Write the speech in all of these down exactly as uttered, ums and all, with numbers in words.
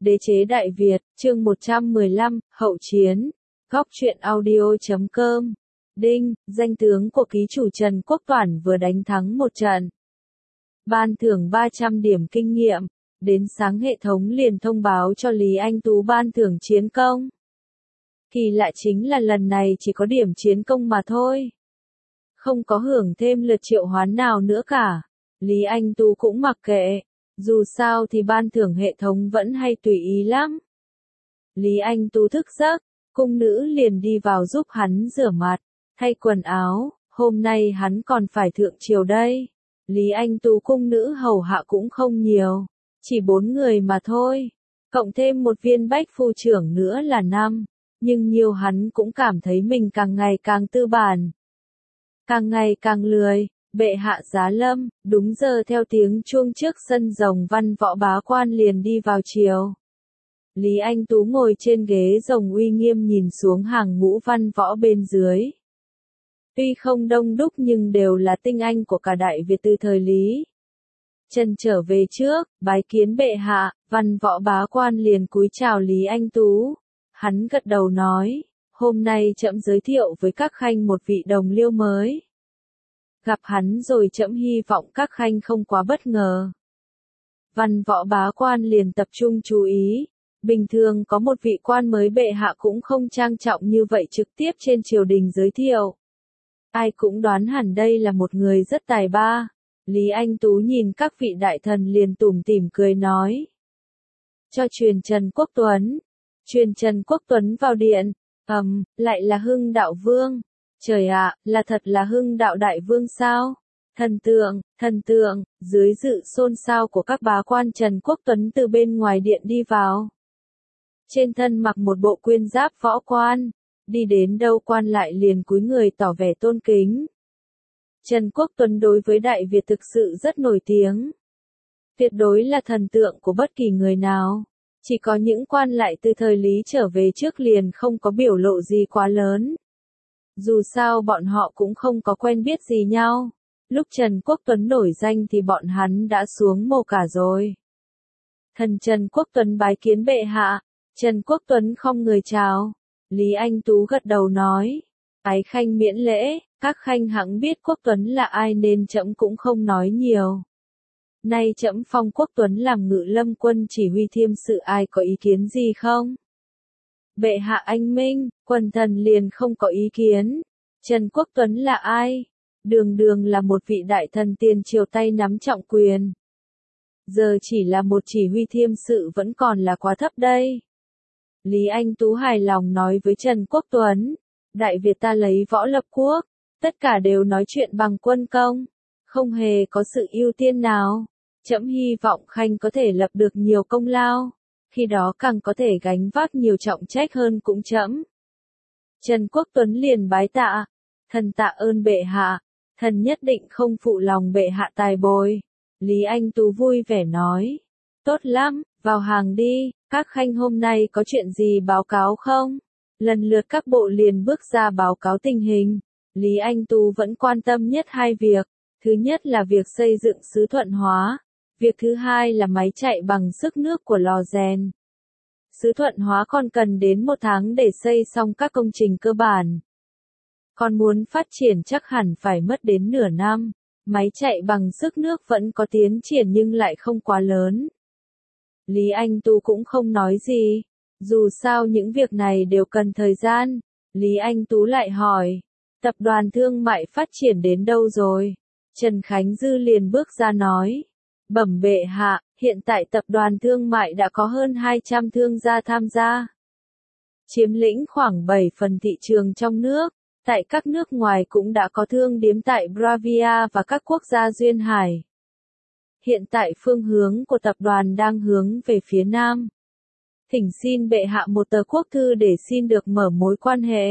Đế chế Đại Việt, chương một trăm mười lăm, Hậu chiến. Góc truyện audio chấm com. Đinh, danh tướng của ký chủ Trần Quốc Toản vừa đánh thắng một trận. Ban thưởng ba trăm điểm kinh nghiệm. Đến sáng hệ thống liền thông báo cho Lý Anh Tú ban thưởng chiến công. Kỳ lạ chính là lần này chỉ có điểm chiến công mà thôi. Không có hưởng thêm lượt triệu hoán nào nữa cả. Lý Anh Tú cũng mặc kệ. Dù sao thì ban thưởng hệ thống vẫn hay tùy ý lắm. Lý Anh Tú thức giấc, cung nữ liền đi vào giúp hắn rửa mặt, thay quần áo, hôm nay hắn còn phải thượng triều đây. Lý Anh Tú cung nữ hầu hạ cũng không nhiều, chỉ bốn người mà thôi, cộng thêm một viên bách phu trưởng nữa là năm, nhưng nhiều hắn cũng cảm thấy mình càng ngày càng tư bản, càng ngày càng lười. Bệ hạ giá lâm, đúng giờ theo tiếng chuông trước sân rồng văn võ bá quan liền đi vào triều. Lý Anh Tú ngồi trên ghế rồng uy nghiêm nhìn xuống hàng ngũ văn võ bên dưới. Tuy không đông đúc nhưng đều là tinh anh của cả Đại Việt từ thời Lý. Trần trở về trước, bái kiến bệ hạ, văn võ bá quan liền cúi chào Lý Anh Tú. Hắn gật đầu nói, hôm nay trẫm giới thiệu với các khanh một vị đồng liêu mới. Gặp hắn rồi trẫm hy vọng các khanh không quá bất ngờ. Văn võ bá quan liền tập trung chú ý. Bình thường có một vị quan mới bệ hạ cũng không trang trọng như vậy trực tiếp trên triều đình giới thiệu. Ai cũng đoán hẳn đây là một người rất tài ba. Lý Anh Tú nhìn các vị đại thần liền tủm tỉm cười nói. Cho truyền Trần Quốc Tuấn. Truyền Trần Quốc Tuấn vào điện. Ầm, um, lại là Hưng Đạo Vương. Trời ạ, à, là thật là Hưng Đạo Đại Vương sao? Thần tượng, thần tượng, dưới sự xôn xao của các bá quan Trần Quốc Tuấn từ bên ngoài điện đi vào. Trên thân mặc một bộ quyên giáp võ quan, đi đến đâu quan lại liền cúi người tỏ vẻ tôn kính. Trần Quốc Tuấn đối với Đại Việt thực sự rất nổi tiếng. Tuyệt đối là thần tượng của bất kỳ người nào. Chỉ có những quan lại từ thời Lý trở về trước liền không có biểu lộ gì quá lớn. Dù sao bọn họ cũng không có quen biết gì nhau. Lúc Trần Quốc Tuấn nổi danh thì bọn hắn đã xuống mồ cả rồi. Thần Trần Quốc Tuấn bái kiến bệ hạ. Trần Quốc Tuấn không người chào. Lý Anh Tú gật đầu nói. Ái khanh miễn lễ, các khanh hẳn biết Quốc Tuấn là ai nên trẫm cũng không nói nhiều. Nay trẫm phong Quốc Tuấn làm ngự lâm quân chỉ huy thiêm sự, ai có ý kiến gì không? Bệ hạ anh minh, quần thần liền không có ý kiến. Trần Quốc Tuấn là ai? Đường đường là một vị đại thần tiền triều tay nắm trọng quyền. Giờ chỉ là một chỉ huy thiêm sự vẫn còn là quá thấp đây. Lý Anh Tú hài lòng nói với Trần Quốc Tuấn. Đại Việt ta lấy võ lập quốc. Tất cả đều nói chuyện bằng quân công. Không hề có sự ưu tiên nào. Trẫm hy vọng khanh có thể lập được nhiều công lao. Khi đó càng có thể gánh vác nhiều trọng trách hơn cũng trẫm. Trần Quốc Tuấn liền bái tạ. Thần tạ ơn bệ hạ. Thần nhất định không phụ lòng bệ hạ tài bồi. Lý Anh Tú vui vẻ nói. Tốt lắm, vào hàng đi. Các khanh hôm nay có chuyện gì báo cáo không? Lần lượt các bộ liền bước ra báo cáo tình hình. Lý Anh Tú vẫn quan tâm nhất hai việc. Thứ nhất là việc xây dựng xứ Thuận Hóa. Việc thứ hai là máy chạy bằng sức nước của lò rèn. Xứ Thuận Hóa còn cần đến một tháng để xây xong các công trình cơ bản. Còn muốn phát triển chắc hẳn phải mất đến nửa năm. Máy chạy bằng sức nước vẫn có tiến triển nhưng lại không quá lớn. Lý Anh Tú cũng không nói gì. Dù sao những việc này đều cần thời gian. Lý Anh Tú lại hỏi. Tập đoàn thương mại phát triển đến đâu rồi? Trần Khánh Dư liền bước ra nói. Bẩm bệ hạ, hiện tại tập đoàn thương mại đã có hơn hai trăm thương gia tham gia. Chiếm lĩnh khoảng bảy phần thị trường trong nước. Tại các nước ngoài cũng đã có thương điếm tại Bravia và các quốc gia duyên hải. Hiện tại phương hướng của tập đoàn đang hướng về phía Nam. Thỉnh xin bệ hạ một tờ quốc thư để xin được mở mối quan hệ.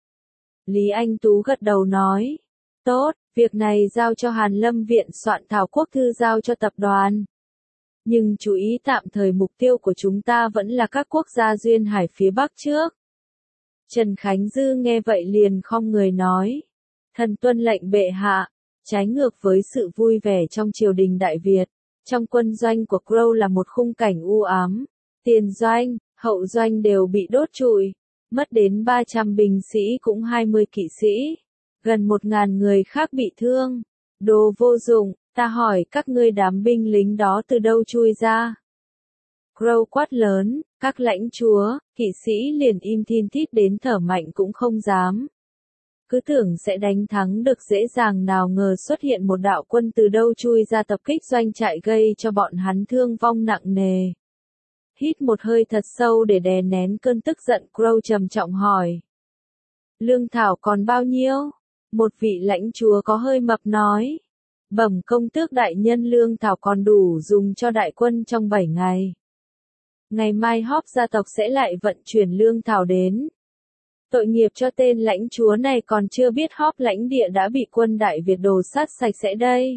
Lý Anh Tú gật đầu nói. Tốt, việc này giao cho Hàn Lâm Viện soạn thảo quốc thư giao cho tập đoàn. Nhưng chú ý tạm thời mục tiêu của chúng ta vẫn là các quốc gia duyên hải phía Bắc trước. Trần Khánh Dư nghe vậy liền khom người nói. Thần tuân lệnh bệ hạ. Trái ngược với sự vui vẻ trong triều đình Đại Việt, trong quân doanh của Crow là một khung cảnh u ám. Tiền doanh, hậu doanh đều bị đốt trụi, mất đến ba trăm binh sĩ cũng hai mươi kỵ sĩ, gần một ngàn người khác bị thương. Đồ vô dụng, ta hỏi các ngươi đám binh lính đó từ đâu chui ra? Crow quát lớn, các lãnh chúa, kỵ sĩ liền im thin thít đến thở mạnh cũng không dám. Cứ tưởng sẽ đánh thắng được dễ dàng, nào ngờ xuất hiện một đạo quân từ đâu chui ra tập kích doanh trại, gây cho bọn hắn thương vong nặng nề. Hít một hơi thật sâu để đè nén cơn tức giận, Crow trầm trọng hỏi. Lương thảo còn bao nhiêu? Một vị lãnh chúa có hơi mập nói. Bẩm công tước đại nhân, lương thảo còn đủ dùng cho đại quân trong bảy ngày. Ngày mai Hóp gia tộc sẽ lại vận chuyển lương thảo đến. Tội nghiệp cho tên lãnh chúa này, còn chưa biết Hóp lãnh địa đã bị quân Đại Việt đồ sát sạch sẽ đây.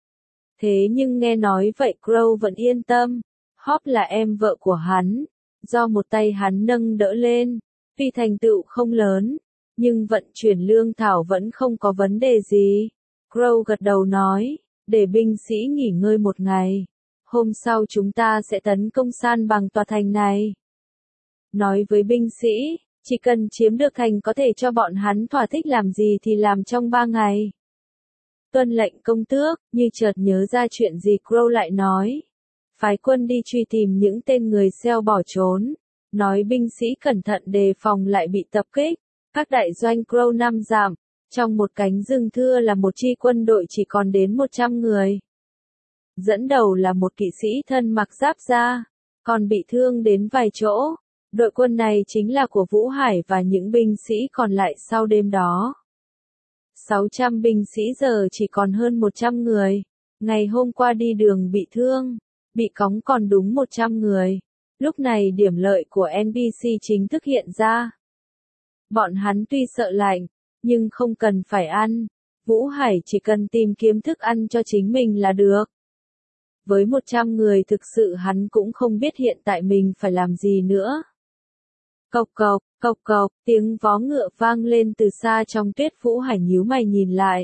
Thế nhưng nghe nói vậy Crow vẫn yên tâm. Hóp là em vợ của hắn, do một tay hắn nâng đỡ lên, tuy thành tựu không lớn, nhưng vận chuyển lương thảo vẫn không có vấn đề gì. Crow gật đầu nói, để binh sĩ nghỉ ngơi một ngày, hôm sau chúng ta sẽ tấn công san bằng tòa thành này. Nói với binh sĩ, chỉ cần chiếm được thành có thể cho bọn hắn thỏa thích làm gì thì làm trong ba ngày. Tuân lệnh công tước, như chợt nhớ ra chuyện gì Crow lại nói. Phái quân đi truy tìm những tên người xeo bỏ trốn, nói binh sĩ cẩn thận đề phòng lại bị tập kích. Các đại doanh Crow năm giảm, trong một cánh rừng thưa là một chi quân đội chỉ còn đến một trăm người. Dẫn đầu là một kỵ sĩ thân mặc giáp da, còn bị thương đến vài chỗ. Đội quân này chính là của Vũ Hải và những binh sĩ còn lại sau đêm đó. sáu trăm binh sĩ giờ chỉ còn hơn một trăm người. Ngày hôm qua đi đường bị thương, bị cóng còn đúng một trăm người. Lúc này điểm lợi của en pê xê chính thức hiện ra. Bọn hắn tuy sợ lạnh, nhưng không cần phải ăn. Vũ Hải chỉ cần tìm kiếm thức ăn cho chính mình là được. Với một trăm người thực sự hắn cũng không biết hiện tại mình phải làm gì nữa. Cộc cộc, cộc cộc, tiếng vó ngựa vang lên từ xa trong tuyết. Vũ Hải nhíu mày nhìn lại.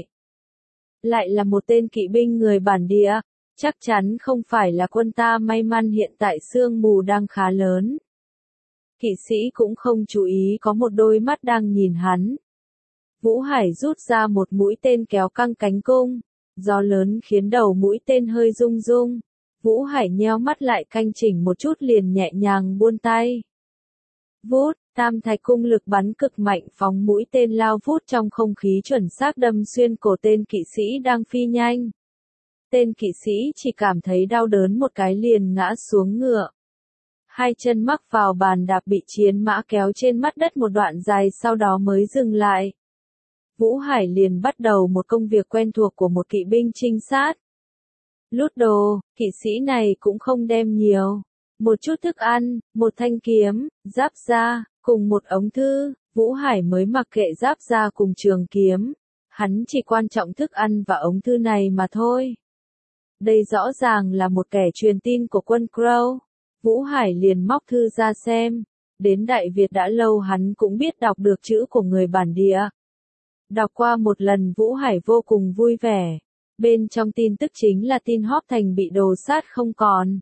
Lại là một tên kỵ binh người bản địa, chắc chắn không phải là quân ta. May mắn hiện tại sương mù đang khá lớn. Kỵ sĩ cũng không chú ý có một đôi mắt đang nhìn hắn. Vũ Hải rút ra một mũi tên kéo căng cánh cung. Gió lớn khiến đầu mũi tên hơi rung rung. Vũ Hải nheo mắt lại canh chỉnh một chút liền nhẹ nhàng buông tay. Vút, tam thạch cung lực bắn cực mạnh phóng mũi tên lao vút trong không khí chuẩn xác đâm xuyên cổ tên kỵ sĩ đang phi nhanh. Tên kỵ sĩ chỉ cảm thấy đau đớn một cái liền ngã xuống ngựa. Hai chân mắc vào bàn đạp bị chiến mã kéo trên mặt đất một đoạn dài sau đó mới dừng lại. Vũ Hải liền bắt đầu một công việc quen thuộc của một kỵ binh trinh sát. Lút đồ, kỵ sĩ này cũng không đem nhiều. Một chút thức ăn, một thanh kiếm, giáp da, cùng một ống thư. Vũ Hải mới mặc kệ giáp da cùng trường kiếm. Hắn chỉ quan trọng thức ăn và ống thư này mà thôi. Đây rõ ràng là một kẻ truyền tin của quân Crow. Vũ Hải liền móc thư ra xem. Đến Đại Việt đã lâu hắn cũng biết đọc được chữ của người bản địa. Đọc qua một lần Vũ Hải vô cùng vui vẻ. Bên trong tin tức chính là tin Hóp thành bị đồ sát không còn.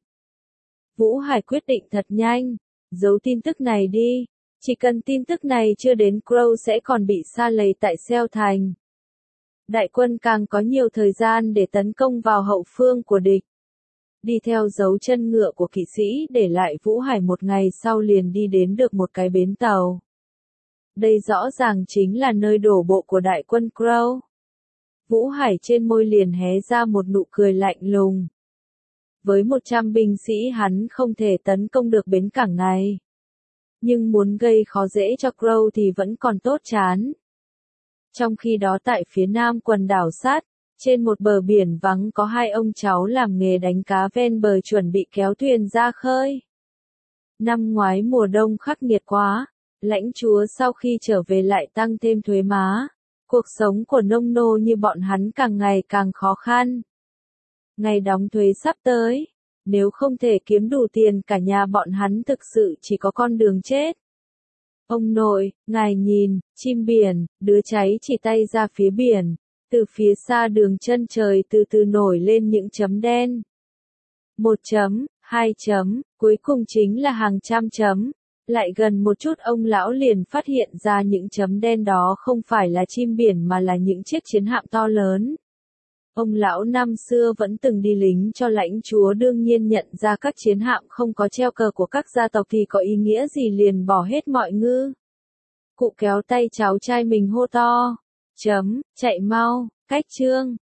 Vũ Hải quyết định thật nhanh. Giấu tin tức này đi. Chỉ cần tin tức này chưa đến Crow sẽ còn bị sa lầy tại Xeo Thành. Đại quân càng có nhiều thời gian để tấn công vào hậu phương của địch. Đi theo dấu chân ngựa của kỵ sĩ để lại Vũ Hải một ngày sau liền đi đến được một cái bến tàu. Đây rõ ràng chính là nơi đổ bộ của đại quân Crow. Vũ Hải trên môi liền hé ra một nụ cười lạnh lùng. Với một trăm binh sĩ hắn không thể tấn công được bến cảng này. Nhưng muốn gây khó dễ cho Crow thì vẫn còn tốt chán. Trong khi đó tại phía nam quần đảo Sát, trên một bờ biển vắng có hai ông cháu làm nghề đánh cá ven bờ chuẩn bị kéo thuyền ra khơi. Năm ngoái mùa đông khắc nghiệt quá, lãnh chúa sau khi trở về lại tăng thêm thuế má. Cuộc sống của nông nô như bọn hắn càng ngày càng khó khăn. Ngày đóng thuế sắp tới, nếu không thể kiếm đủ tiền cả nhà bọn hắn thực sự chỉ có con đường chết. Ông nội, ngài nhìn, chim biển, đứa cháy chỉ tay ra phía biển, từ phía xa đường chân trời từ từ nổi lên những chấm đen. Một chấm, Hai chấm, cuối cùng chính là hàng trăm chấm. Lại gần một chút ông lão liền phát hiện ra những chấm đen đó không phải là chim biển mà là những chiếc chiến hạm to lớn. Ông lão năm xưa vẫn từng đi lính cho lãnh chúa đương nhiên nhận ra các chiến hạm không có treo cờ của các gia tộc thì có ý nghĩa gì liền bỏ hết mọi ngư. Cụ kéo tay cháu trai mình hô to. Chấm, chạy mau, cách chương.